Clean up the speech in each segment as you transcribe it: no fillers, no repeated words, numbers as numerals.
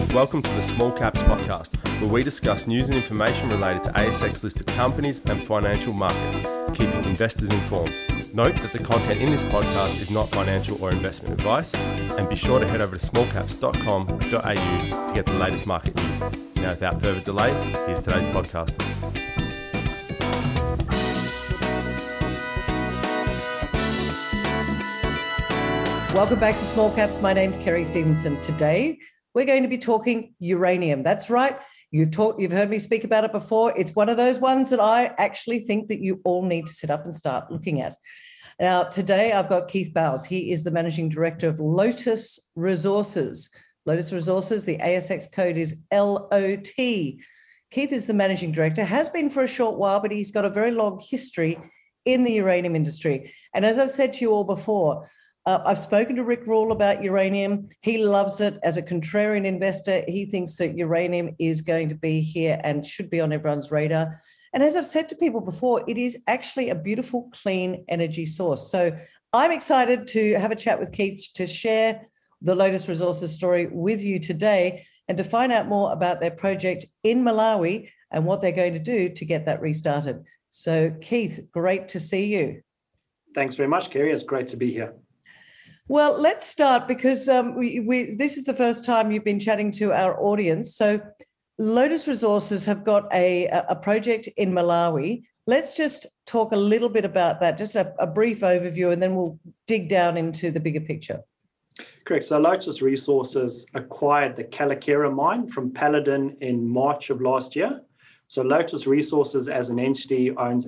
Welcome to the Small Caps Podcast, where we discuss news and information related to ASX-listed companies and financial markets, keeping investors informed. Note that the content in this podcast is not financial or investment advice, and be sure to head over to smallcaps.com.au to get the latest market news. Now, without further delay, here's today's podcast. Welcome back to Small Caps. My name's Kerry Stevenson. Today, we're going to be talking uranium. That's right. You've heard me speak about it before. It's one of those ones that I actually think that you all need to sit up and start looking at. Now, today I've got Keith Bowes. He is the Managing Director of Lotus Resources. Lotus Resources, the ASX code is LOT. Keith is the Managing Director, has been for a short while, but he's got a very long history in the uranium industry. And as I've said to you all before, I've spoken to Rick Rule about uranium. He loves it. As a contrarian investor, he thinks that uranium is going to be here and should be on everyone's radar. And as I've said to people before, it is actually a beautiful, clean energy source. So I'm excited to have a chat with Keith to share the Lotus Resources story with you today and to find out more about their project in Malawi and what they're going to do to get that restarted. So Keith, great to see you. Thanks very much, Kerry. It's great to be here. Well, let's start because this is the first time you've been chatting to our audience. So Lotus Resources have got a project in Malawi. Let's just talk a little bit about that, just a brief overview, and then we'll dig down into the bigger picture. Correct. So Lotus Resources acquired the Kgalagera mine from Paladin in March of last year. So Lotus Resources as an entity owns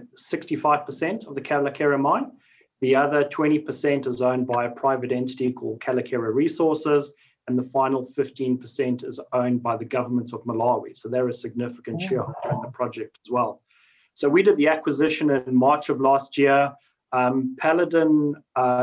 65% of the Kgalagera mine. The other 20% is owned by a private entity called Kgalagera Resources, and the final 15% is owned by the government of Malawi. So they're a significant shareholder in the project as well. So we did the acquisition in March of last year. Paladin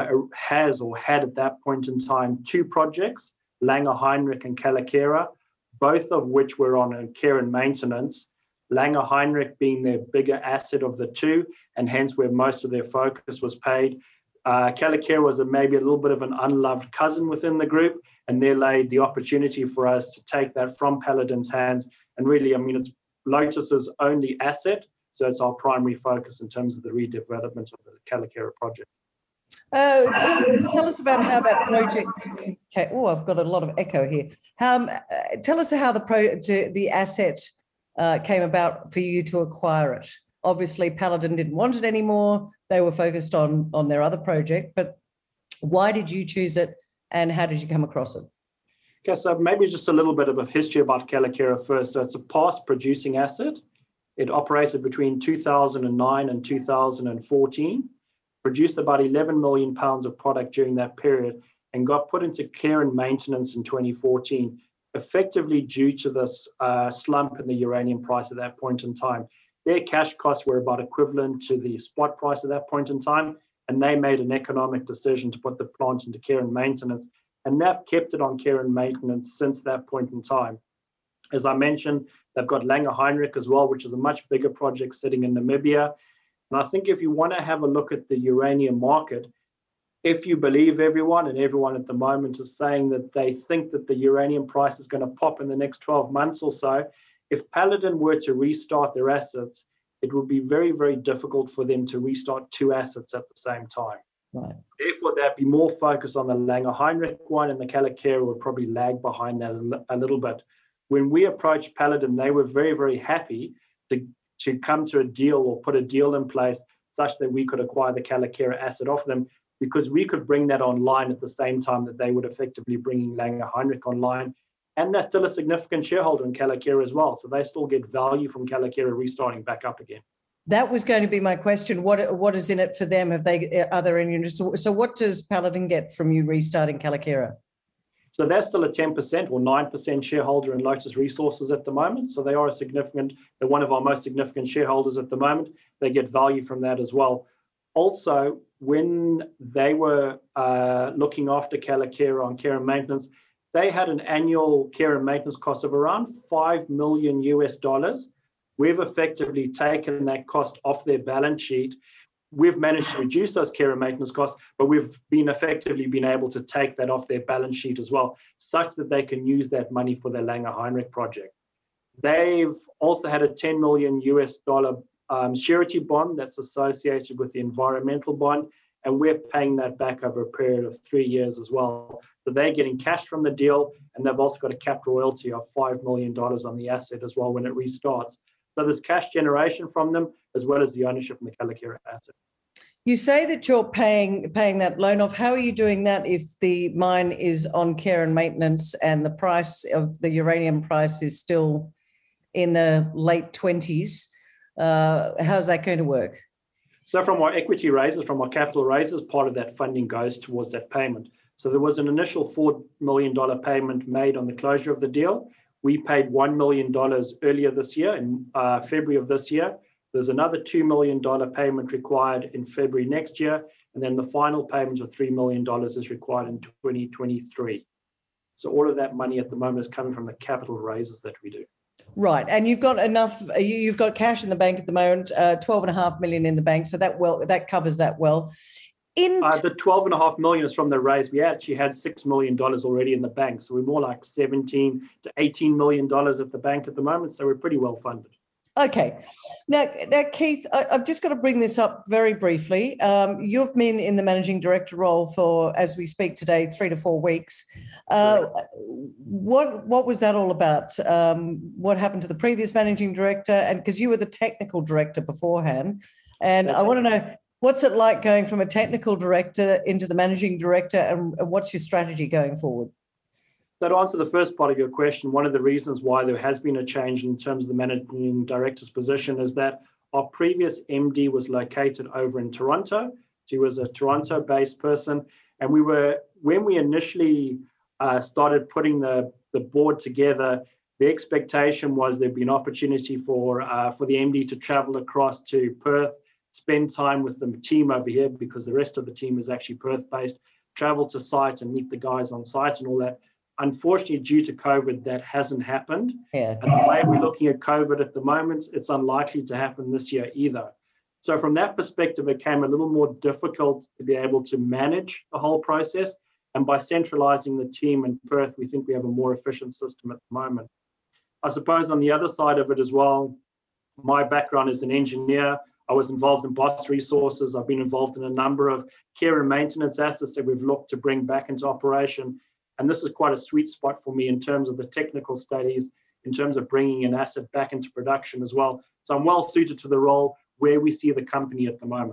has or had at that point in time two projects, Langer Heinrich and Kgalagera, both of which were on care and maintenance. Langer Heinrich being their bigger asset of the two, and hence where most of their focus was paid. Kgalagera was maybe a little bit of an unloved cousin within the group, and there lay the opportunity for us to take that from Paladin's hands. And really, it's Lotus's only asset, so it's our primary focus in terms of the redevelopment of the Kgalagera project. Tell us about how that project. Okay. Oh, I've got a lot of echo here. Tell us how the asset came about for you to acquire it. Obviously, Paladin didn't want it anymore. They were focused on their other project, but why did you choose it and how did you come across it? Okay, so maybe just a little bit of a history about Kgalagera first. So it's a past producing asset. It operated between 2009 and 2014, produced about 11 million pounds of product during that period, and got put into care and maintenance in 2014. Effectively due to this slump in the uranium price at that point in time. Their cash costs were about equivalent to the spot price at that point in time, and they made an economic decision to put the plant into care and maintenance, and they've kept it on care and maintenance since that point in time. As I mentioned, they've got Langer Heinrich as well, which is a much bigger project sitting in Namibia. And I think if you want to have a look at the uranium market, if you believe everyone at the moment is saying that they think that the uranium price is going to pop in the next 12 months or so, if Paladin were to restart their assets, it would be very, very difficult for them to restart two assets at the same time. Right. Therefore, they'd be more focused on the Langer Heinrich one, and the Kgalagera would probably lag behind that a little bit. When we approached Paladin, they were very, very happy to come to a deal or put a deal in place such that we could acquire the Kgalagera asset off them, because we could bring that online at the same time that they would effectively bringing Langer Heinrich online. And they're still a significant shareholder in Kgalagera as well. So they still get value from Kgalagera restarting back up again. That was going to be my question. What is in it for them? Are there any interest? So what does Paladin get from you restarting Kgalagera? So they're still a 10% or 9% shareholder in Lotus Resources at the moment. So they are they're one of our most significant shareholders at the moment. They get value from that as well. Also, when they were looking after Kgalagera on care and maintenance, they had an annual care and maintenance cost of around $5 million US. We've effectively taken that cost off their balance sheet we've managed to reduce those care and maintenance costs, but we've effectively been able to take that off their balance sheet as well, such that they can use that money for their Langer Heinrich project. They've also had a $10 million surety bond that's associated with the environmental bond, and we're paying that back over a period of 3 years as well. So they're getting cash from the deal, and they've also got a capped royalty of $5 million on the asset as well when it restarts. So there's cash generation from them, as well as the ownership in the Kallakera asset. You say that you're paying that loan off. How are you doing that if the mine is on care and maintenance and the price of the uranium price is still in the late 20s? How's that going to work? So from our equity raises, from our capital raises, part of that funding goes towards that payment. So there was an initial $4 million payment made on the closure of the deal. We paid $1 million earlier this year, in February of this year. There's another $2 million payment required in February next year. And then the final payment of $3 million is required in 2023. So all of that money at the moment is coming from the capital raises that we do. Right. And you've got enough, you've got cash in the bank at the moment, 12.5 million in the bank. So that covers that well. The 12.5 million is from the raise. We actually had $6 million already in the bank. So we're more like 17 to $18 million at the bank at the moment. So we're pretty well funded. Okay. Now, Keith, I've just got to bring this up very briefly. You've been in the managing director role for, as we speak today, 3 to 4 weeks. What was that all about? What happened to the previous managing director? And because you were the technical director beforehand, and I want to know, what's it like going from a technical director into the managing director, and what's your strategy going forward? So to answer the first part of your question, one of the reasons why there has been a change in terms of the managing director's position is that our previous MD was located over in Toronto. He was a Toronto-based person. And when we initially started putting the board together, the expectation was there'd be an opportunity for the MD to travel across to Perth, spend time with the team over here, because the rest of the team is actually Perth-based, travel to site and meet the guys on site and all that. Unfortunately, due to COVID, that hasn't happened. Yeah. And the way we're looking at COVID at the moment, it's unlikely to happen this year either. So from that perspective, it became a little more difficult to be able to manage the whole process. And by centralizing the team in Perth, we think we have a more efficient system at the moment. I suppose on the other side of it as well, my background is an engineer. I was involved in Boss Resources. I've been involved in a number of care and maintenance assets that we've looked to bring back into operation. And this is quite a sweet spot for me in terms of the technical studies, in terms of bringing an asset back into production as well. So I'm well suited to the role where we see the company at the moment.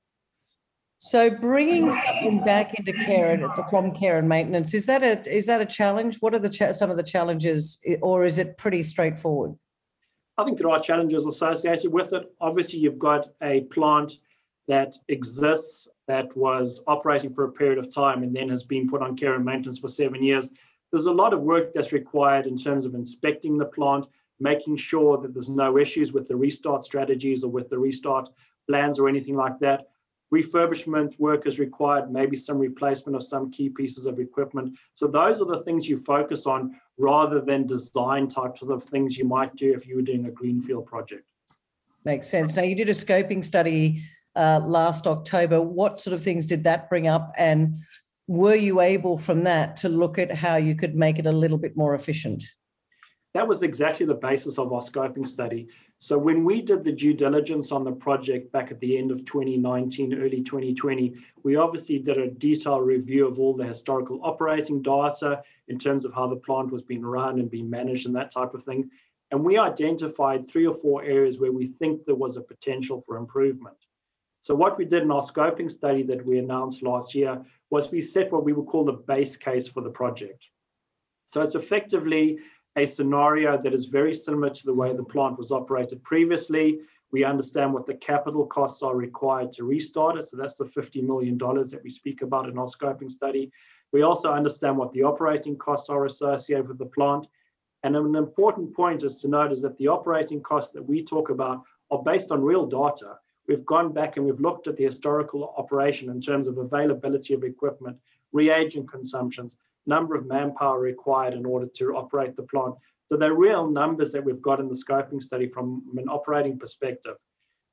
So bringing something back into care from care and maintenance, is that a challenge? What are some of the challenges, or is it pretty straightforward? I think there are challenges associated with it. Obviously, you've got a plant that exists, that was operating for a period of time and then has been put on care and maintenance for 7 years. There's a lot of work that's required in terms of inspecting the plant, making sure that there's no issues with the restart strategies or with the restart plans or anything like that. Refurbishment work is required, maybe some replacement of some key pieces of equipment. So those are the things you focus on rather than design types of things you might do if you were doing a greenfield project. Makes sense. Now, you did a scoping study last October. What sort of things did that bring up? And were you able from that to look at how you could make it a little bit more efficient? That was exactly the basis of our scoping study. So when we did the due diligence on the project back at the end of 2019, early 2020, we obviously did a detailed review of all the historical operating data in terms of how the plant was being run and being managed and that type of thing. And we identified 3 or 4 areas where we think there was a potential for improvement. So what we did in our scoping study that we announced last year was we set what we would call the base case for the project. So it's effectively a scenario that is very similar to the way the plant was operated previously. We understand what the capital costs are required to restart it. So that's the $50 million that we speak about in our scoping study. We also understand what the operating costs are associated with the plant. And an important point is to note is that the operating costs that we talk about are based on real data. We've gone back and we've looked at the historical operation in terms of availability of equipment, reagent consumptions, number of manpower required in order to operate the plant. So they're real numbers that we've got in the scoping study from an operating perspective.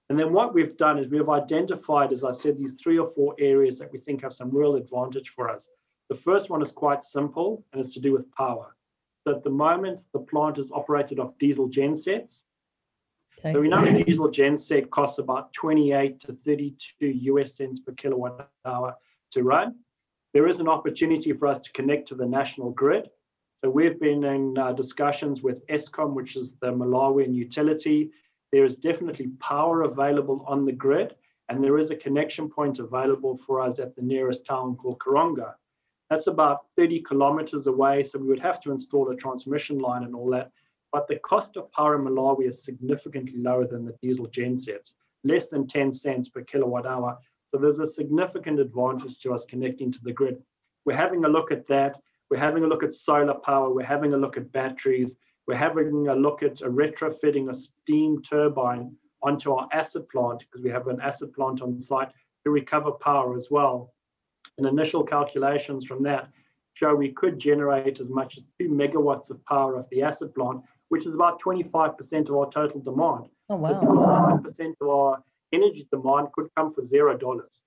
And then what we've done is we've identified, as I said, these 3 or 4 areas that we think have some real advantage for us. The first one is quite simple, and it's to do with power. So at the moment, the plant is operated off diesel gensets. Okay. So we know a diesel genset costs about 28 to 32 US cents per kilowatt hour to run. There is an opportunity for us to connect to the national grid. So we've been in discussions with Eskom, which is the Malawian utility. There is definitely power available on the grid, and there is a connection point available for us at the nearest town called Karonga. That's about 30 kilometers away, so we would have to install a transmission line and all that. But the cost of power in Malawi is significantly lower than the diesel gensets, less than 10 cents per kilowatt hour. So there's a significant advantage to us connecting to the grid. We're having a look at that. We're having a look at solar power. We're having a look at batteries. We're having a look at retrofitting a steam turbine onto our acid plant, because we have an acid plant on site to recover power as well. And initial calculations from that show we could generate as much as 2 megawatts of power off the acid plant, which is about 25% of our total demand. Oh, wow. So 25% of our energy demand could come for $0.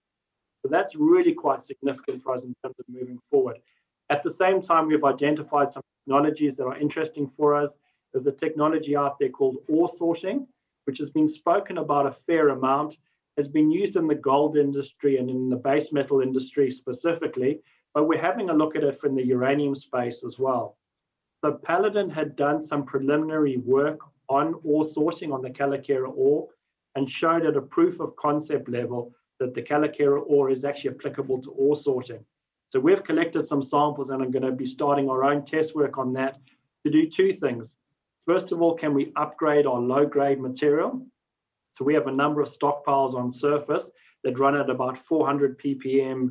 So that's really quite significant for us in terms of moving forward. At the same time, we've identified some technologies that are interesting for us. There's a technology out there called ore sorting, which has been spoken about a fair amount, has been used in the gold industry and in the base metal industry specifically, but we're having a look at it from the uranium space as well. So Paladin had done some preliminary work on ore sorting on the Kalakeara ore and showed at a proof of concept level that the Kalakeara ore is actually applicable to ore sorting. So we've collected some samples and I'm going to be starting our own test work on that to do 2 things. First of all, can we upgrade our low-grade material? So we have a number of stockpiles on surface that run at about 400 ppm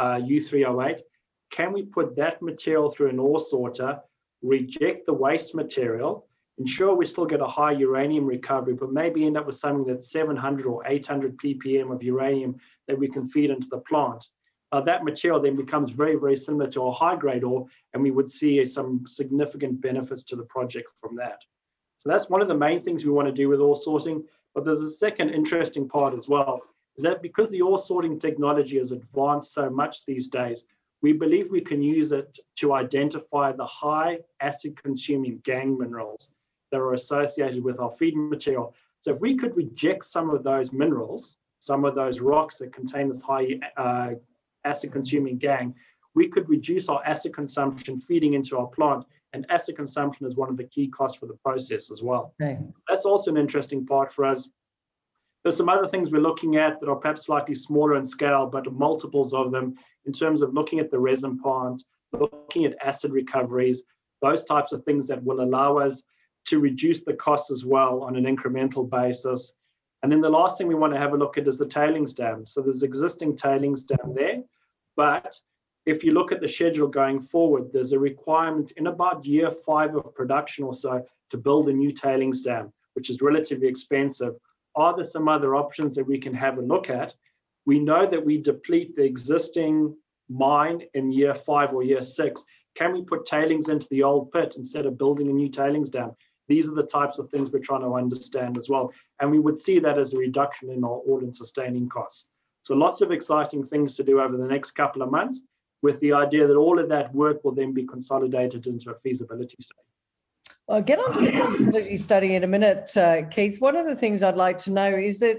U3O8. Can we put that material through an ore sorter, reject the waste material, ensure we still get a high uranium recovery, but maybe end up with something that's 700 or 800 ppm of uranium that we can feed into the plant? That material then becomes very, very similar to our high-grade ore, and we would see some significant benefits to the project from that. So that's one of the main things we want to do with ore sorting. But there's a second interesting part as well, is that because the ore sorting technology has advanced so much these days, we believe we can use it to identify the high acid-consuming gangue minerals that are associated with our feed material. So if we could reject some of those minerals, some of those rocks that contain this high acid-consuming gangue, we could reduce our acid consumption feeding into our plant, and acid consumption is one of the key costs for the process as well. Okay. That's also an interesting part for us. There's some other things we're looking at that are perhaps slightly smaller in scale, but multiples of them in terms of looking at the resin plant, looking at acid recoveries, those types of things that will allow us to reduce the costs as well on an incremental basis. And then the last thing we want to have a look at is the tailings dam. So there's existing tailings dam there, but if you look at the schedule going forward, there's a requirement in about year 5 of production or so to build a new tailings dam, which is relatively expensive. Are there some other options that we can have a look at? We know that we deplete the existing mine in year 5 or year 6. Can we put tailings into the old pit instead of building a new tailings dam? These are the types of things we're trying to understand as well. And we would see that as a reduction in our all-in sustaining costs. So lots of exciting things to do over the next couple of months, with the idea that all of that work will then be consolidated into a feasibility study. I'll get on to the feasibility study in a minute, Keith. One of the things I'd like to know is that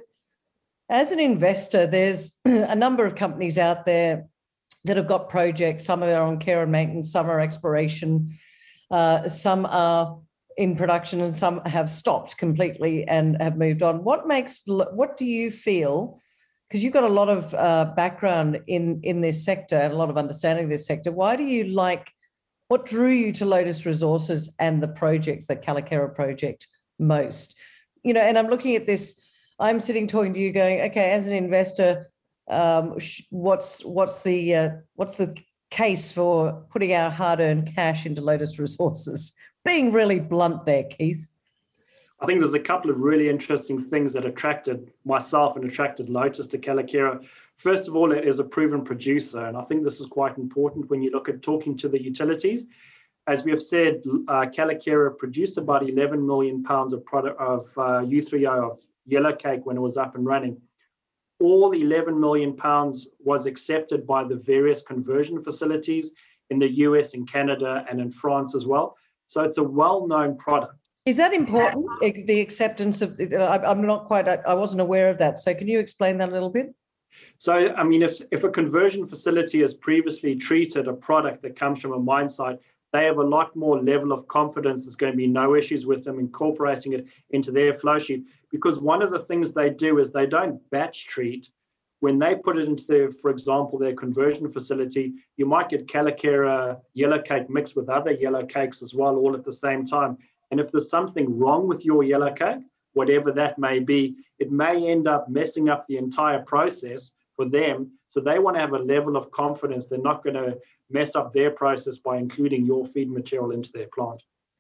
as an investor, there's a number of companies out there that have got projects. Some are on care and maintenance, some are exploration, some are in production, and some have stopped completely and have moved on. What do you feel, because you've got a lot of background in this sector and a lot of understanding of this sector, what drew you to Lotus Resources and the projects, the Kalakeara project, most? And I'm looking at this, I'm sitting talking to you going, okay, as an investor, what's the case for putting our hard-earned cash into Lotus Resources? Being really blunt there, Keith. I think there's a couple of really interesting things that attracted myself and attracted Lotus to Kalakeara. First of all, it is a proven producer, and I think this is quite important when you look at talking to the utilities. As we have said, Kalakeara produced about 11 million pounds of U3O, of yellowcake when it was up and running. All 11 million pounds was accepted by the various conversion facilities in the US, in Canada, and in France as well. So it's a well-known product. Is that important, the acceptance of, I'm not quite, I wasn't aware of that. So can you explain that a little bit? So, I mean, if a conversion facility has previously treated a product that comes from a mine site, they have a lot more level of confidence there's going to be no issues with them incorporating it into their flow sheet. Because one of the things they do is they don't batch treat. When they put it into their, for example, their conversion facility, you might get Calacara yellowcake mixed with other yellowcakes as well, all at the same time. And if there's something wrong with your yellowcake, whatever that may be, it may end up messing up the entire process for them. So they want to have a level of confidence they're not going to mess up their process by including your feed material into their plant.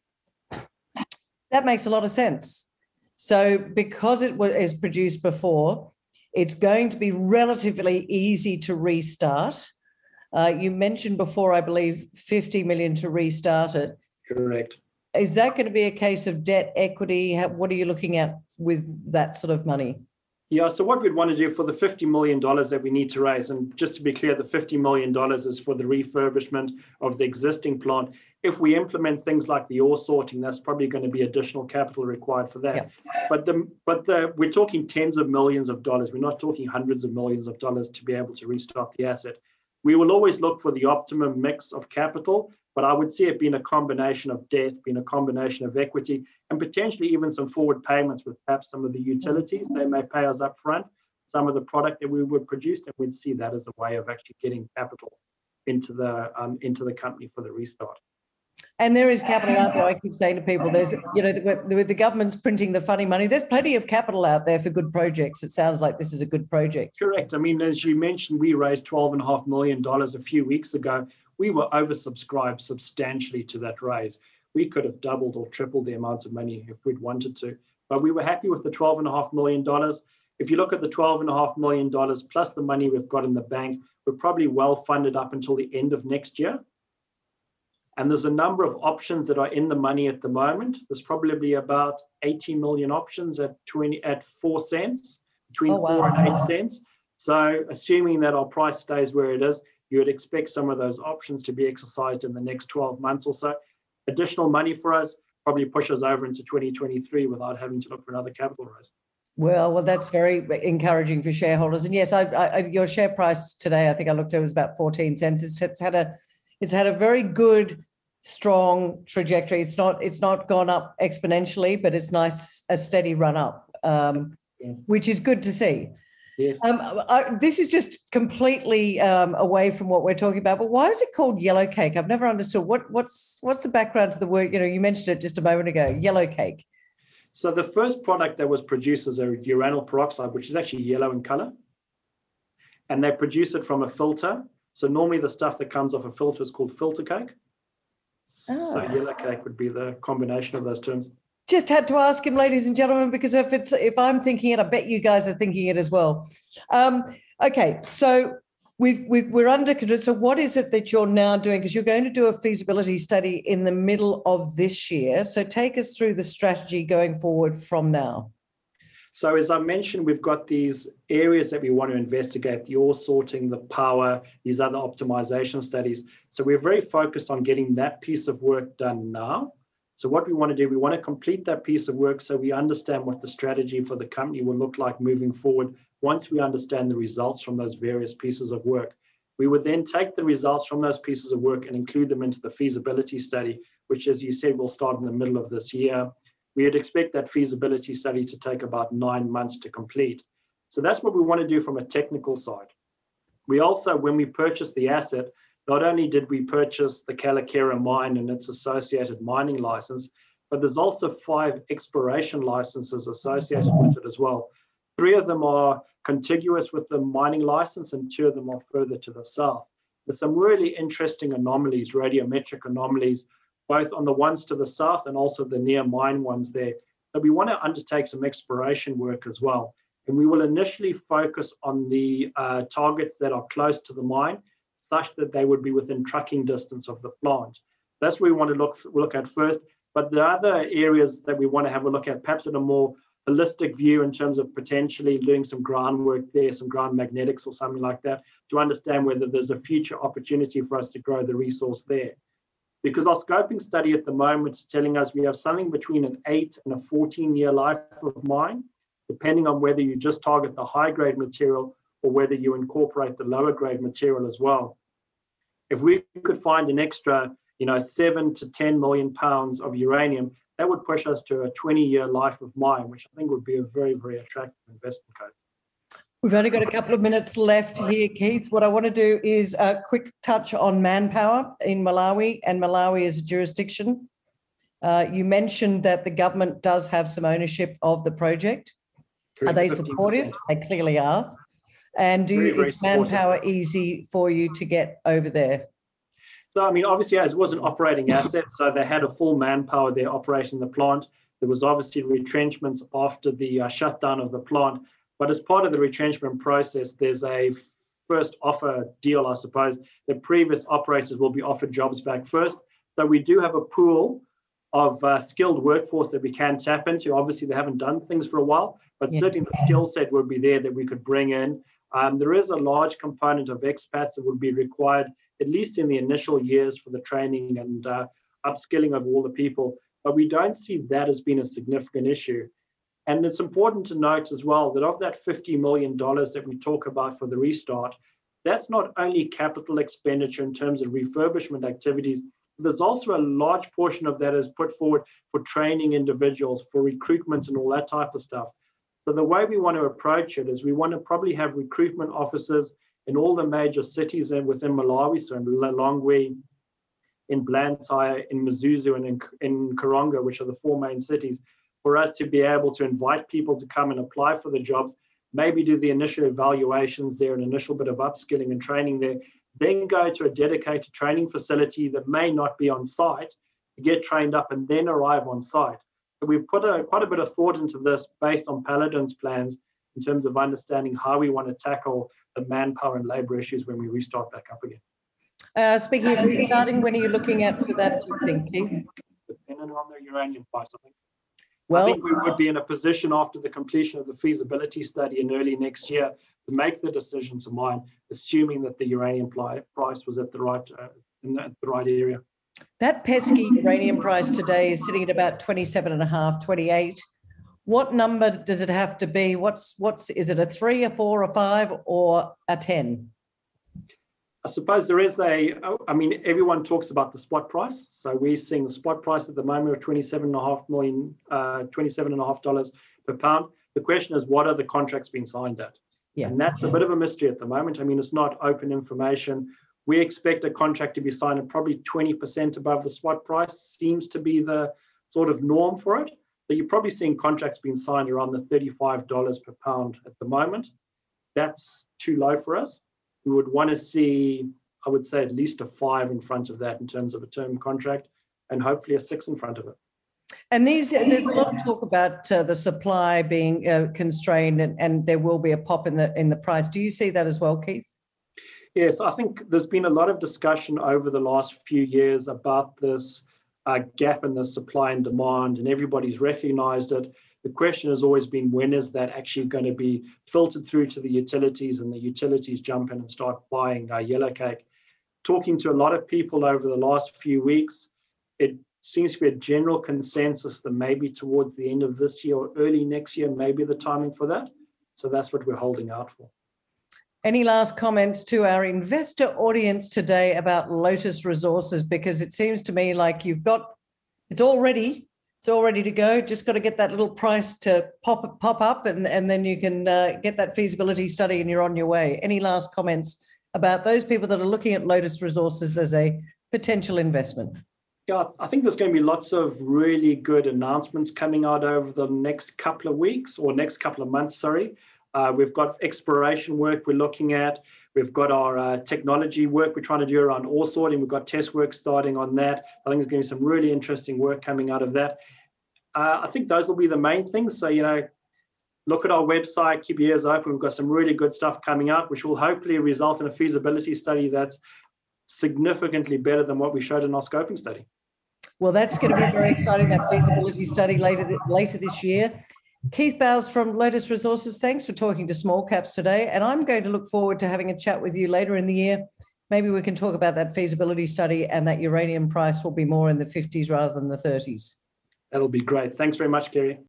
That makes a lot of sense. So because it is produced before, it's going to be relatively easy to restart. You mentioned before, I believe, 50 million to restart it. Correct. Is that going to be a case of debt, equity? What are you looking at with that sort of money? Yeah, so what we'd want to do for the $50 million that we need to raise, and just to be clear, the $50 million is for the refurbishment of the existing plant. If we implement things like the ore sorting, that's probably going to be additional capital required for that. Yeah. But we're talking tens of millions of dollars. We're not talking hundreds of millions of dollars to be able to restart the asset. We will always look for the optimum mix of capital, but I would see it being a combination of debt, being a combination of equity, and potentially even some forward payments with perhaps some of the utilities. They may pay us up front some of the product that we would produce, and we'd see that as a way of actually getting capital into the company for the restart. And there is capital out there. I keep saying to people, there's, with the government's printing the funny money, there's plenty of capital out there for good projects. It sounds like this is a good project. Correct. I mean, as you mentioned, we raised $12.5 million a few weeks ago. We were oversubscribed substantially to that raise. We could have doubled or tripled the amounts of money if we'd wanted to, but we were happy with the $12.5 million. If you look at the $12.5 million plus the money we've got in the bank, we're probably well funded up until the end of next year. And there's a number of options that are in the money at the moment. There's probably about 80 million options at 4 cents, between 4 and 8 cents. So assuming that our price stays where it is, you would expect some of those options to be exercised in the next 12 months or so. Additional money for us probably pushes over into 2023 without having to look for another capital raise. Well, that's very encouraging for shareholders. And yes, your share price today, I think I looked at, it was about 14 cents. It's had a very good, strong trajectory. It's not gone up exponentially, but it's nice, a steady run up, which is good to see. Yes. This is just completely away from what we're talking about, but why is it called yellowcake? I've never understood. What's the background to the word? You mentioned it just a moment ago, yellowcake. So the first product that was produced is a uranyl peroxide, which is actually yellow in color. And they produce it from a filter. So normally the stuff that comes off a filter is called filter cake. Oh. So yellowcake would be the combination of those terms. Just had to ask him, ladies and gentlemen, because if I'm thinking it, I bet you guys are thinking it as well. Okay, so we're under control. So what is it that you're now doing? Because you're going to do a feasibility study in the middle of this year. So take us through the strategy going forward from now. So as I mentioned, we've got these areas that we want to investigate, the ore sorting, the power, these other optimization studies. So we're very focused on getting that piece of work done now. So what we want to do, we want to complete that piece of work so we understand what the strategy for the company will look like moving forward. Once we understand the results from those various pieces of work, we would then take the results from those pieces of work and include them into the feasibility study, which, as you said, will start in the middle of this year. We would expect that feasibility study to take about 9 months to complete. So that's what we want to do from a technical side. We also, when we purchased the asset, not only did we purchase the Calacara mine and its associated mining license, but there's also 5 exploration licenses associated with it as well. 3 of them are contiguous with the mining license and 2 of them are further to the south. There's some really interesting anomalies, radiometric anomalies, both on the ones to the south and also the near mine ones there. So we want to undertake some exploration work as well. And we will initially focus on the targets that are close to the mine, such that they would be within trucking distance of the plant. That's what we want to look at first. But the other areas that we want to have a look at, perhaps at a more holistic view in terms of potentially doing some groundwork there, some ground magnetics or something like that, to understand whether there's a future opportunity for us to grow the resource there. Because our scoping study at the moment is telling us we have something between an 8 and a 14-year life of mine, depending on whether you just target the high-grade material or whether you incorporate the lower-grade material as well. If we could find an extra, 7 to 10 million pounds of uranium, that would push us to a 20-year life of mine, which I think would be a very, very attractive investment case. We've only got a couple of minutes left here, Keith. What I want to do is a quick touch on manpower in Malawi and Malawi as a jurisdiction. You mentioned that the government does have some ownership of the project. Are they supportive? They clearly are. And is manpower easy for you to get over there? So, obviously, as it was an operating asset, so they had a full manpower there operating the plant. There was obviously retrenchments after the shutdown of the plant. But as part of the retrenchment process, there's a first offer deal, I suppose. The previous operators will be offered jobs back first. So we do have a pool of skilled workforce that we can tap into. Obviously, they haven't done things for a while, but certainly the skill set would be there that we could bring in. There is a large component of expats that would be required, at least in the initial years, for the training and upskilling of all the people. But we don't see that as being a significant issue. And it's important to note as well that of that $50 million that we talk about for the restart, that's not only capital expenditure in terms of refurbishment activities, but there's also a large portion of that is put forward for training individuals, for recruitment and all that type of stuff. So the way we want to approach it is we want to probably have recruitment officers in all the major cities and within Malawi, so in Lilongwe, in Blantyre, in Mzuzu, and in Karonga, which are the 4 main cities, for us to be able to invite people to come and apply for the jobs, maybe do the initial evaluations there, an initial bit of upskilling and training there, then go to a dedicated training facility that may not be on site to get trained up and then arrive on site. So we've put quite a bit of thought into this based on Paladin's plans in terms of understanding how we want to tackle the manpower and labour issues when we restart back up again. Speaking of restarting, when are you looking at for that, do you think, Keith? Depending on the uranium price, I think. Well, I think we would be in a position after the completion of the feasibility study in early next year to make the decision to mine, assuming that the uranium price was at the right in the right area. That pesky uranium price today is sitting at about 27.5, 28. What number does it have to be? Is it a 3, a 4, a 5, or a 10? I suppose there is everyone talks about the spot price. So we're seeing the spot price at the moment of $27.5 per pound. The question is, what are the contracts being signed at? Yeah. And that's a bit of a mystery at the moment. It's not open information. We expect a contract to be signed at probably 20% above the spot price, seems to be the sort of norm for it. So you're probably seeing contracts being signed around the $35 per pound at the moment. That's too low for us. We would want to see, I would say, at least a 5 in front of that in terms of a term contract, and hopefully a 6 in front of it. And there's a lot of talk about the supply being constrained, and there will be a pop in the price. Do you see that as well, Keith? Yes, I think there's been a lot of discussion over the last few years about this gap in the supply and demand, and everybody's recognised it. The question has always been, when is that actually going to be filtered through to the utilities, and the utilities jump in and start buying yellowcake? Talking to a lot of people over the last few weeks, it seems to be a general consensus that maybe towards the end of this year or early next year, maybe the timing for that. So that's what we're holding out for. Any last comments to our investor audience today about Lotus Resources? Because it seems to me like it's all ready to go. Just got to get that little price to pop up, and then you can get that feasibility study and you're on your way. Any last comments about those people that are looking at Lotus Resources as a potential investment? Yeah, I think there's going to be lots of really good announcements coming out over the next couple of weeks, or next couple of months, sorry. We've got exploration work we're looking at. We've got our technology work we're trying to do around ore sorting. We've got test work starting on that. I think there's going to be some really interesting work coming out of that. I think those will be the main things. So, look at our website, keep your ears open. We've got some really good stuff coming out, which will hopefully result in a feasibility study that's significantly better than what we showed in our scoping study. Well, that's going to be very exciting, that feasibility study later this year. Keith Bowes from Lotus Resources, thanks for talking to small caps today. And I'm going to look forward to having a chat with you later in the year. Maybe we can talk about that feasibility study and that uranium price will be more in the 50s rather than the 30s. That'll be great. Thanks very much, Kerry.